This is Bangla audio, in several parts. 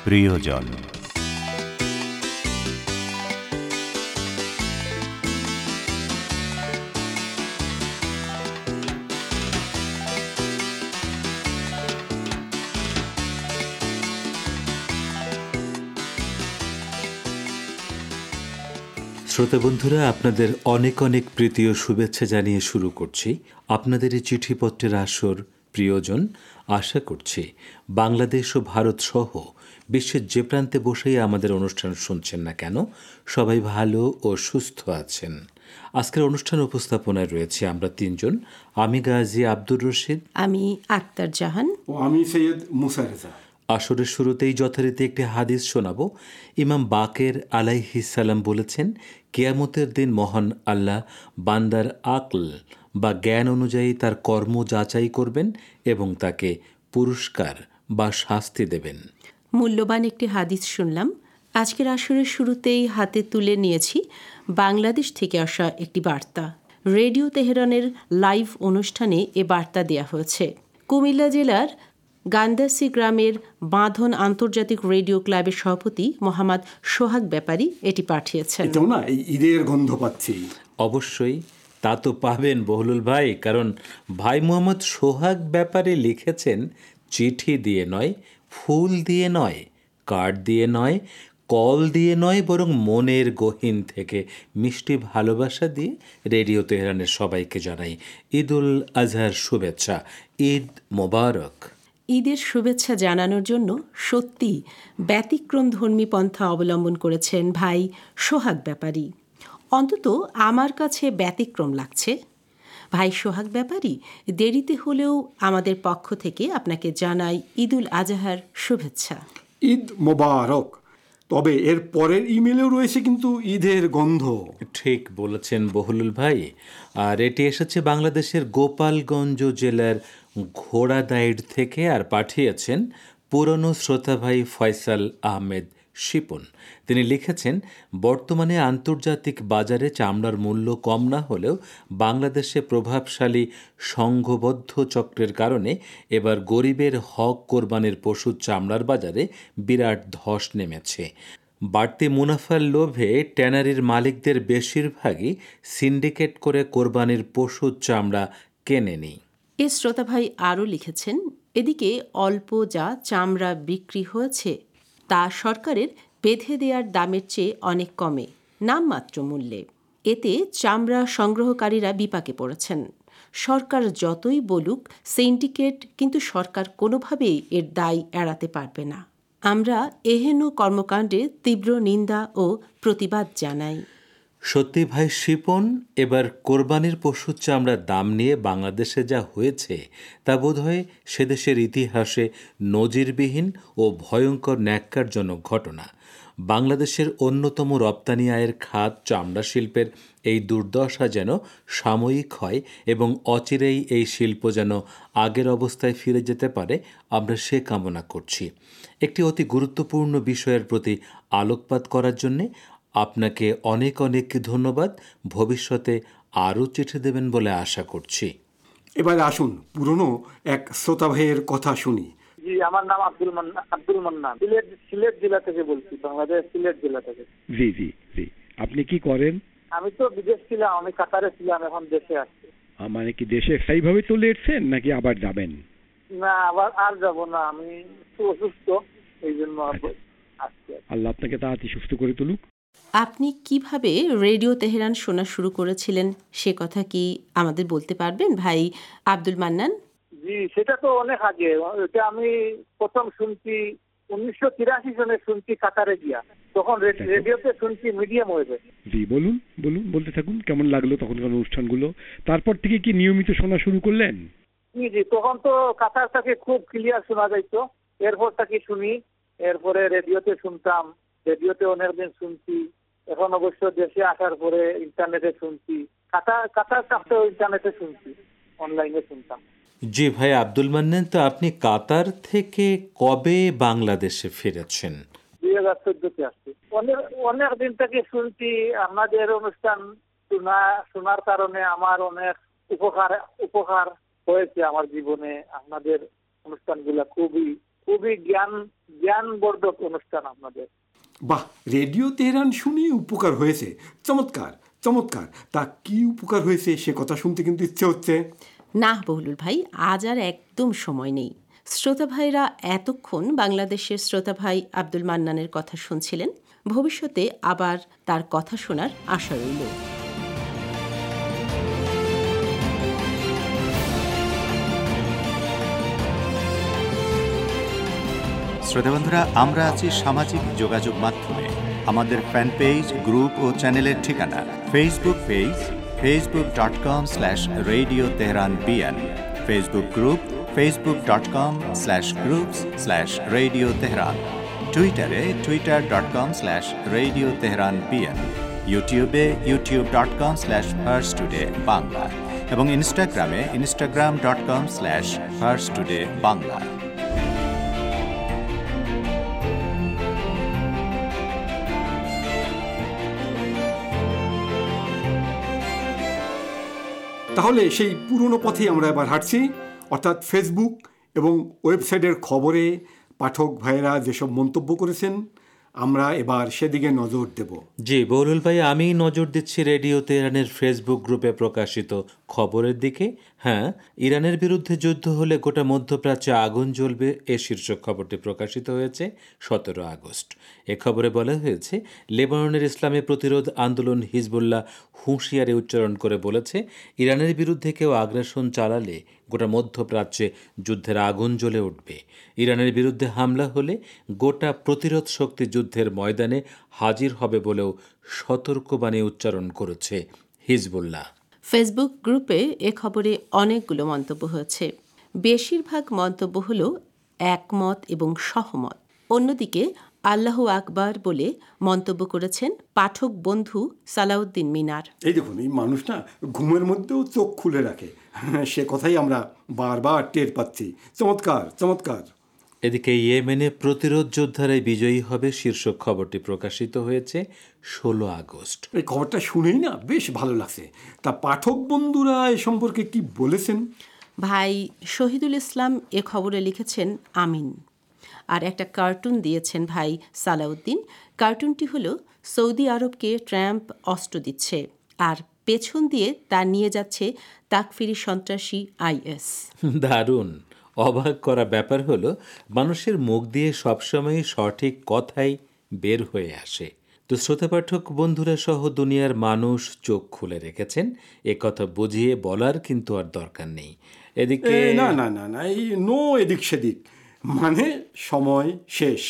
প্রিয়জন। শ্রোতা বন্ধুরা, আপনাদের অনেক অনেক প্রীতি ও শুভেচ্ছা জানিয়ে শুরু করছি আপনাদের এই চিঠিপত্রের আসর প্রিয়জন। আশা করছি বাংলাদেশ ও ভারত সহ বিশ্বের যে প্রান্তে বসেই আমাদের অনুষ্ঠান শুনছেন না কেন, সবাই ভালো ও সুস্থ আছেন। আজকের অনুষ্ঠান উপস্থাপনায় রয়েছে আমরা তিনজন, আমি গাজী আব্দুর রশিদ, আমি আক্তার জাহান ও আমি সৈয়দ মুসা রেজা। আসরের শুরুতেই যথারীতি একটি হাদিস শোনাবো। ইমাম বাকের আলাইহিস সালাম বলেছেন, কিয়ামতের দিন মহান আল্লাহ বান্দার আকল বা জ্ঞান অনুযায়ী তার কর্ম যাচাই করবেন এবং তাকে পুরস্কার বা শাস্তি দেবেন। মূল্যবান একটি হাদিস শুনলাম। আজকের আসরের শুরুতেই হাতে তুলে নিয়েছি বাংলাদেশ থেকে আসা একটি বার্তা। রেডিও তেহরানের লাইভ অনুষ্ঠানে এ বার্তা দেয়া হয়েছে। কুমিল্লা জেলার গান্দাসি গ্রামের বাঁধন আন্তর্জাতিক রেডিও ক্লাবের সভাপতি মোহাম্মদ সোহাগ ব্যাপারী এটি পাঠিয়েছেন। এটাও না এই ঈদের গন্ধ পাচ্ছি। অবশ্যই তা তো পাবেন বহলুল ভাই, কারণ ভাই মোহাম্মদ সোহাগ ব্যাপারে লিখেছেন চিঠি দিয়ে নয়, ফুল দিয়ে নয়, কার্ড দিয়ে নয়, কল দিয়ে নয়, বরং মনের গহীন থেকে মিষ্টি ভালোবাসা দিয়ে রেডিও তেহরানের সবাইকে জানাই ঈদুল আজহার শুভেচ্ছা। ঈদ মোবারক। ঈদের শুভেচ্ছা জানানোর জন্য সত্যি ব্যতিক্রম ধর্মী পন্থা অবলম্বন করেছেন ভাই সোহাগ ব্যাপারী। অন্তত আমার কাছে ব্যতিক্রম লাগছে। ভাই সোহাগ ব্যাপারী, দেরিতে হলেও আমাদের পক্ষ থেকে আপনাকে জানাই ঈদুল আজহার শুভেচ্ছা। ঈদ মোবারক। তবে এর পরের ইমেলেও রয়েছে কিন্তু ঈদের গন্ধ। ঠিক বলেছেন বহলুল ভাই। আর এটি এসেছে বাংলাদেশের গোপালগঞ্জ জেলার ঘোড়াদাইড় থেকে, আর পাঠিয়েছেন পুরনো শ্রোতা ভাই ফয়সাল আহমেদ শিপন। তিনি লিখেছেন, বর্তমানে আন্তর্জাতিক বাজারে চামড়ার মূল্য কম না হলেও বাংলাদেশে প্রভাবশালী সংঘবদ্ধ চক্রের কারণে এবার গরিবের হক কোরবানির পশুর চামড়ার বাজারে বিরাট ধস নেমেছে। বাড়তি মুনাফার লোভে ট্যানারির মালিকদের বেশিরভাগই সিন্ডিকেট করে কোরবানির পশুর চামড়া কেনে নেই। এ শ্রোতা ভাই আরও লিখেছেন, এদিকে অল্প যা চামড়া বিক্রি হয়েছে তা সরকারের বেঁধে দেওয়ার দামের চেয়ে অনেক কমে, নামমাত্র মূল্যে। এতে চামড়া সংগ্রহকারীরা বিপাকে পড়েছেন। সরকার যতই বলুক সিন্ডিকেট, কিন্তু সরকার কোনোভাবেই এর দায় এড়াতে পারবে না। আমরা এহেন কর্মকাণ্ডে তীব্র নিন্দা ও প্রতিবাদ জানাই। সত্যি ভাই শিপন, এবার কোরবানির পশুর চামড়ার দাম নিয়ে বাংলাদেশে যা হয়েছে তা বোধহয় সেদেশের ইতিহাসে নজিরবিহীন ও ভয়ঙ্কর ন্যাক্কারজনক ঘটনা। বাংলাদেশের অন্যতম রপ্তানি আয়ের খাত চামড়া শিল্পের এই দুর্দশা যেন সাময়িক হয় এবং অচিরেই এই শিল্প যেন আগের অবস্থায় ফিরে যেতে পারে, আমরা সে কামনা করছি। একটি অতি গুরুত্বপূর্ণ বিষয়ের প্রতি আলোকপাত করার জন্যে আপনাকে অনেক অনেক ধন্যবাদ। ভবিষ্যতে আরও চিঠি দেবেন বলে আশা করছি। এবার আসুন পুরনো এক শ্রোতা ভাইয়ের কথা শুনি। জি, আমার নাম আব্দুল মান্নান, সিলেট জেলা থেকে বলছি, বাংলাদেশ সিলেট জেলা থেকে। জি জি জি, আপনি কি করেন? আমি তো বিদেশ ছিলাম, আমি কাতারে ছিলাম, এখন দেশে আসছি। মানে কি দেশে স্থায়ীভাবে চলে এসেছেন নাকি আবার যাবেন? না, আবার আর যাব না, আমি একটু অসুস্থ, এই জন্য আসছি। আল্লাহ আপনাকে তাড়াতাড়ি সুস্থ করে তুলুক। আপনি কিভাবে রেডিও তেহরান শোনা শুরু করেছিলেন সে কথা কি আমাদের বলতে পারবেন ভাই আব্দুল মান্নান? জি, সেটা তো অনেক আগে। এটা আমি প্রথম শুনছি 1983 সনে শুনছি কাতারে গিয়া, তখন রেডিওতে শুনছি মিডিয়াম ওয়েভে। জি, বলুন বলুন, বলতে থাকুন। কেমন লাগলো তখনকার অনুষ্ঠানগুলো? তারপর থেকে কি নিয়মিত শোনা শুরু করলেন? জি জি, তখন তো কাতার থেকে খুব ক্লিয়ার শোনা যাইতো, এরপর থেকে শুনি, এরপরে রেডিওতে শুনতাম, রেডিওতে অনেকদিন শুনছি। এখন অবশ্য দেশে আসার পরে ইন্টারনেটে শুনছি, কাতার কাছেও ইন্টারনেটে শুনছি, অনলাইনে শুনতাম। জি ভাই আব্দুল মান্নান, তো আপনি কাতার থেকে কবে বাংলাদেশে ফিরেছেন? 2014-তে আসছি। অনেক দিন থেকে শুনছি আপনাদের অনুষ্ঠান, শোনার কারণে আমার অনেক উপকার হয়েছে আমার জীবনে। আপনাদের অনুষ্ঠানগুলা খুবই খুবই জ্ঞানবর্ধক অনুষ্ঠান আপনাদের। বাহ, রেডিও তেহরান শুনে উপকার হয়েছে। চমৎকার চমৎকার। তা কি উপকার হয়েছে সে কথা শুনতে কিন্তু ইচ্ছে হচ্ছে। না বহলুল ভাই, আজ আর একদম সময় নেই। শ্রোতা ভাইরা এতক্ষণ বাংলাদেশের শ্রোতা ভাই আব্দুল মান্নানের কথা শুনছিলেন। ভবিষ্যতে আবার তার কথা শোনার আশা রইল। শ্রোতা বন্ধুরা, আমরা আছি সামাজিক যোগাযোগ মাধ্যমে। আমাদের ফ্যান পেজ, গ্রুপ ও চ্যানেলের ঠিকানা Facebook page facebook.com/Radio Tehran BN, Facebook group facebook.com/groups/Radio Tehran, টুইটারে twitter.com/Radio Tehran BN, ইউটিউবে youtube.com/Farstoday Bangla এবং ইনস্টাগ্রামে instagram.com/Farstoday Bangla। তাহলে সেই পুরনো পথে আমরা এবার হাঁটছি, অর্থাৎ ফেসবুক এবং ওয়েবসাইটের খবরে পাঠক ভাইয়েরা যেসব মন্তব্য করেছেন আমরা এবার সেদিকে নজর দেব। জি বহলুল ভাই, আমি নজর দিচ্ছি রেডিও তেহরানের ফেসবুক গ্রুপে প্রকাশিত খবরের দিকে। হ্যাঁ, ইরানের বিরুদ্ধে যুদ্ধ হলে গোটা মধ্যপ্রাচ্যে আগুন জ্বলবে, এ শীর্ষক খবরটি প্রকাশিত হয়েছে 17 আগস্ট। এ খবরে বলা হয়েছে, লেবাননের ইসলামী প্রতিরোধ আন্দোলন হিজবুল্লাহ হুঁশিয়ারি উচ্চারণ করে বলেছে, ইরানের বিরুদ্ধে কেউ আগ্রাসন চালালে গোটা মধ্যপ্রাচ্যে যুদ্ধের আগুন জ্বলে উঠবে। ইরানের বিরুদ্ধে হামলা হলে গোটা প্রতিরোধ শক্তি যুদ্ধের ময়দানে হাজির হবে বলেও সতর্কবাণী উচ্চারণ করেছে হিজবুল্লাহ। ফেসবুক গ্রুপে এ খবরে অনেকগুলো মন্তব্য হয়েছে। বেশিরভাগ মন্তব্য হলো একমত এবং সহমত। অন্যদিকে আল্লাহু আকবার বলে মন্তব্য করেছেন পাঠক বন্ধু সালাউদ্দিন মিনার। এই দেখুন, এই মানুষ না ঘুমের মধ্যেও চোখ খুলে রাখে, সে কথাই আমরা বারবার টের পাচ্ছি। চমৎকার চমৎকার। এদিকে ইয়েমেনে প্রতিরোধ যোদ্ধারাই বিজয়ী হবে শীর্ষক খবরটি প্রকাশিত হয়েছে 16 আগস্ট। এই খবরটা শুনেই না বেশ ভালো লাগছে। তা পাঠক বন্ধুরা এ সম্পর্কে কি বলেছেন? ভাই শহীদুল ইসলাম এ খবরে লিখেছেন আমিন। আর একটা কার্টুন দিয়েছেন ভাই সালাউদ্দিন। কার্টুনটি হলো সৌদি আরবকে ট্রাম্প অস্ত্র দিচ্ছে আর পেছন দিয়ে তা নিয়ে যাচ্ছে তাকফিরি সন্ত্রাসী আইএস। দারুণ। অবাক করা ব্যাপার হলো, মানুষের মুখ দিয়ে সবসময় সঠিক কথাই বের হয়ে আসে। তো শ্রোতা পাঠক বন্ধুরা সহ দুনিয়ার মানুষ চোখ খুলে রেখেছেন, এ কথা বুঝিয়ে বলার কিন্তু আর দরকার নেই। এদিকে না না না না, এই নো এদিক সেদিক, মানে সময় শেষ।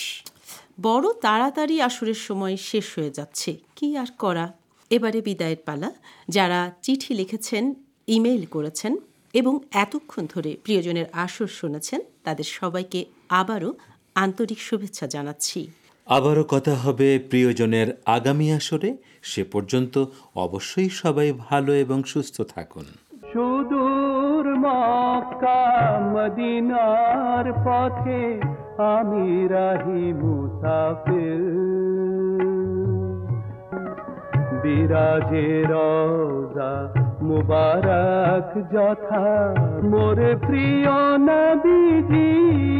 বড় তাড়াতাড়ি আসরের সময় শেষ হয়ে যাচ্ছে, কি আর করা। এবারে বিদায়ের পালা। যারা চিঠি লিখেছেন, ইমেইল করেছেন এবং এতক্ষণ ধরে প্রিয়জনের আসর শুনেছেন, তাদের সবাইকে আবারও আন্তরিক শুভেচ্ছা জানাচ্ছি। আবারও কথা হবে প্রিয়জনের আগামী আসরে। সে পর্যন্ত অবশ্যই সবাই ভালো এবং সুস্থ থাকুন। সুদূর মক্কা মদিনার পথে আমি রাহি মুসাফির, বিরাজে রওজা মুবারক যথা মোরে প্রিয় নবীজি,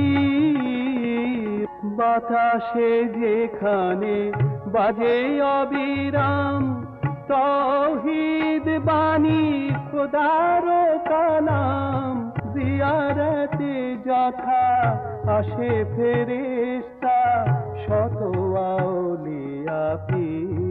বাতাসে যেখানে বাজে অবিরাম তৌহিদ বাণী খোদার কালাম, জিয়ারতে যথা আসে ফেরেশতা শত আউলিয়া পীর।